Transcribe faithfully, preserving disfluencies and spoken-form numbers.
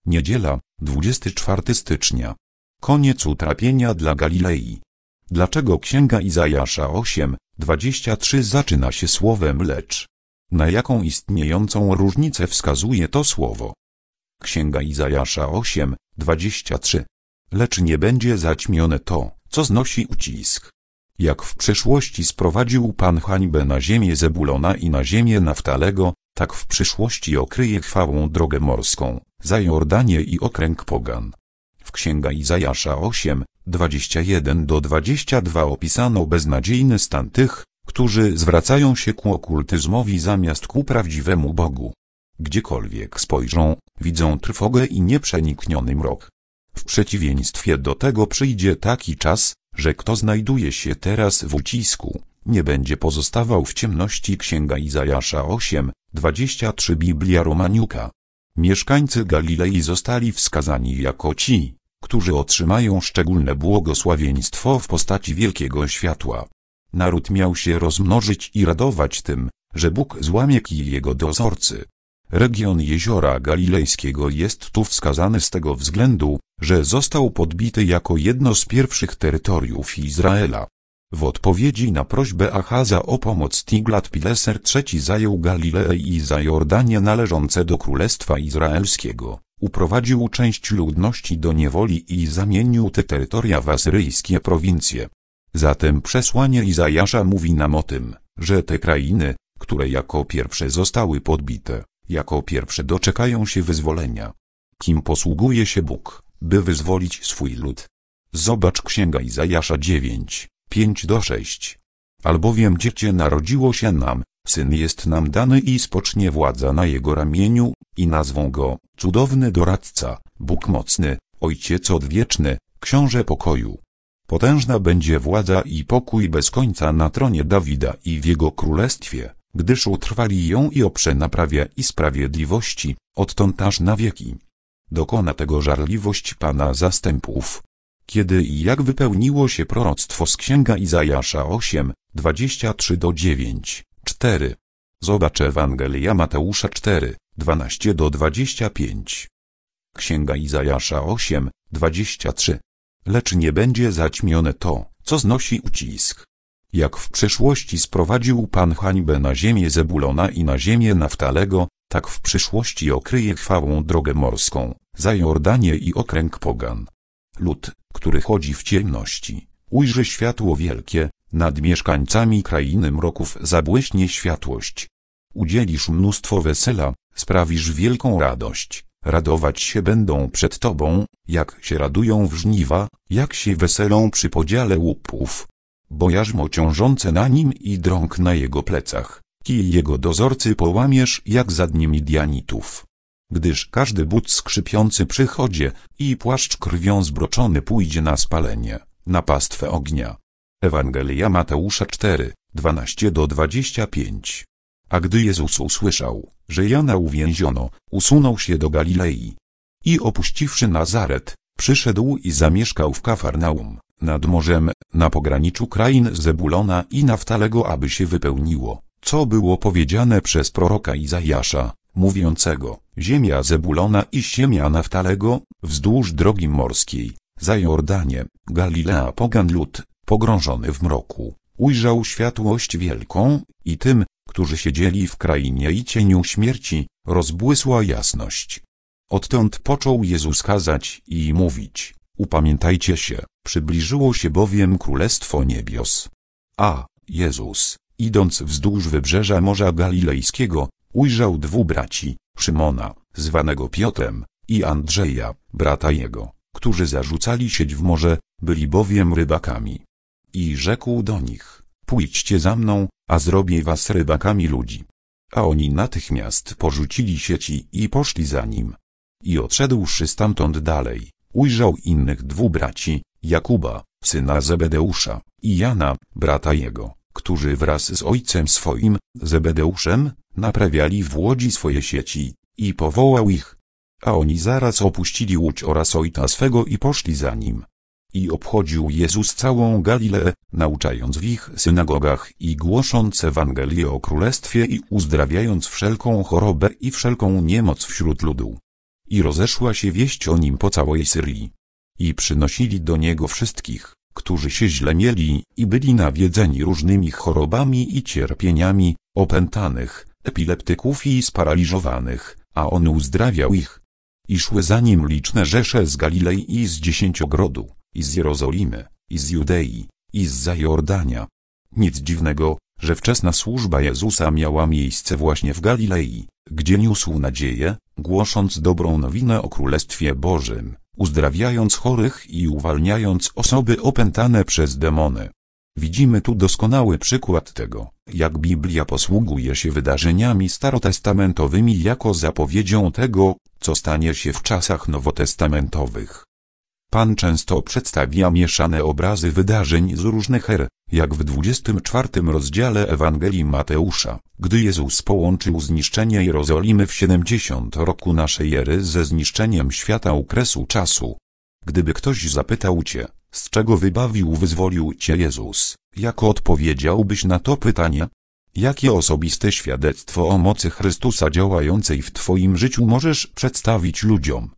Niedziela, dwudziestego czwartego stycznia. Koniec utrapienia dla Galilei. Dlaczego Księga Izajasza osiem, dwadzieścia trzy zaczyna się słowem lecz? Na jaką istniejącą różnicę wskazuje to słowo? Księga Izajasza osiem, dwadzieścia trzy. Lecz nie będzie zaćmione to, co znosi ucisk. Jak w przeszłości sprowadził Pan hańbę na ziemię Zebulona i na ziemię Naftalego, tak w przyszłości okryje chwałą drogę morską, za Jordanię i okręg pogan. W Księga Izajasza osiem, dwadzieścia jeden do dwudziestego drugiego opisano beznadziejny stan tych, którzy zwracają się ku okultyzmowi zamiast ku prawdziwemu Bogu. Gdziekolwiek spojrzą, widzą trwogę i nieprzenikniony mrok. W przeciwieństwie do tego przyjdzie taki czas, że kto znajduje się teraz w ucisku, nie będzie pozostawał w ciemności. Księga Izajasza osiem, dwadzieścia trzy. Biblia Romaniuka. Mieszkańcy Galilei zostali wskazani jako ci, którzy otrzymają szczególne błogosławieństwo w postaci wielkiego światła. Naród miał się rozmnożyć i radować tym, że Bóg złamie kij jego dozorcy. Region Jeziora Galilejskiego jest tu wskazany z tego względu, że został podbity jako jedno z pierwszych terytoriów Izraela. W odpowiedzi na prośbę Achaza o pomoc Tiglat-Pileser trzeci zajął Galileę i za Jordanię należące do Królestwa Izraelskiego, uprowadził część ludności do niewoli i zamienił te terytoria w asyryjskie prowincje. Zatem przesłanie Izajasza mówi nam o tym, że te krainy, które jako pierwsze zostały podbite, jako pierwsze doczekają się wyzwolenia. Kim posługuje się Bóg, by wyzwolić swój lud? Zobacz Księga Izajasza dziewięć, pięć do sześciu. Albowiem dziecię narodziło się nam, syn jest nam dany i spocznie władza na jego ramieniu, i nazwą go Cudowny Doradca, Bóg Mocny, Ojciec Odwieczny, Książę Pokoju. Potężna będzie władza i pokój bez końca na tronie Dawida i w jego królestwie, gdyż utrwali ją i oprze na prawie i sprawiedliwości, odtąd aż na wieki. Dokona tego żarliwość Pana zastępów. Kiedy i jak wypełniło się proroctwo z Księga Izajasza osiem, dwadzieścia trzy do dziewięciu, cztery. Zobacz Ewangelia Mateusza cztery, dwanaście do dwudziestego piątego. Księga Izajasza osiem, dwadzieścia trzy. Lecz nie będzie zaćmione to, co znosi ucisk. Jak w przeszłości sprowadził Pan hańbę na ziemię Zebulona i na ziemię Naftalego, tak w przyszłości okryje chwałą drogę morską, za Jordanię i okręg pogan. Lud, który chodzi w ciemności, ujrzy światło wielkie, nad mieszkańcami krainy mroków zabłyśnie światłość. Udzielisz mnóstwo wesela, sprawisz wielką radość, radować się będą przed Tobą, jak się radują w żniwa, jak się weselą przy podziale łupów. Bo jarzmo ciążące na nim i drąg na jego plecach, kij jego dozorcy połamiesz jak za dni Midianitów. Gdyż każdy but skrzypiący przy chodzie i płaszcz krwią zbroczony pójdzie na spalenie, na pastwę ognia. Ewangelia Mateusza cztery, dwanaście do dwudziestego piątego. A gdy Jezus usłyszał, że Jana uwięziono, usunął się do Galilei. I opuściwszy Nazaret, przyszedł i zamieszkał w Kafarnaum, nad morzem, na pograniczu krain Zebulona i Naftalego, aby się wypełniło, co było powiedziane przez proroka Izajasza, mówiącego: ziemia Zebulona i ziemia Naftalego, wzdłuż drogi morskiej, za Jordanię, Galilea pogan lud, pogrążony w mroku, ujrzał światłość wielką, i tym, którzy siedzieli w krainie i cieniu śmierci, rozbłysła jasność. Odtąd począł Jezus kazać i mówić: upamiętajcie się, przybliżyło się bowiem Królestwo Niebios. A Jezus, idąc wzdłuż wybrzeża Morza Galilejskiego, ujrzał dwóch braci, Szymona, zwanego Piotrem, i Andrzeja, brata jego, którzy zarzucali sieć w morze, byli bowiem rybakami. I rzekł do nich: pójdźcie za mną, a zrobię was rybakami ludzi. A oni natychmiast porzucili sieci i poszli za nim. I odszedłszy stamtąd dalej, ujrzał innych dwóch braci, Jakuba, syna Zebedeusza, i Jana, brata jego, którzy wraz z ojcem swoim, Zebedeuszem, naprawiali w łodzi swoje sieci, i powołał ich. A oni zaraz opuścili łódź oraz ojca swego i poszli za nim. I obchodził Jezus całą Galileę, nauczając w ich synagogach i głosząc Ewangelię o Królestwie i uzdrawiając wszelką chorobę i wszelką niemoc wśród ludu. i rozeszła się wieść o nim po całej Syrii. I przynosili do niego wszystkich, którzy się źle mieli i byli nawiedzeni różnymi chorobami i cierpieniami, opętanych, epileptyków i sparaliżowanych, a on uzdrawiał ich. I szły za nim liczne rzesze z Galilei i z Dziesięciogrodu, i z Jerozolimy, i z Judei, i zza Jordania. Nic dziwnego, że wczesna służba Jezusa miała miejsce właśnie w Galilei, gdzie niósł nadzieję, głosząc dobrą nowinę o Królestwie Bożym, uzdrawiając chorych i uwalniając osoby opętane przez demony. Widzimy tu doskonały przykład tego, jak Biblia posługuje się wydarzeniami starotestamentowymi jako zapowiedzią tego, co stanie się w czasach nowotestamentowych. Pan często przedstawia mieszane obrazy wydarzeń z różnych er, jak w dwudziestym czwartym rozdziale Ewangelii Mateusza, gdy Jezus połączył zniszczenie Jerozolimy w siedemdziesiątym roku naszej ery ze zniszczeniem świata u kresu czasu. Gdyby ktoś zapytał cię, z czego wybawił wyzwolił cię Jezus, jak odpowiedziałbyś na to pytanie? Jakie osobiste świadectwo o mocy Chrystusa działającej w twoim życiu możesz przedstawić ludziom?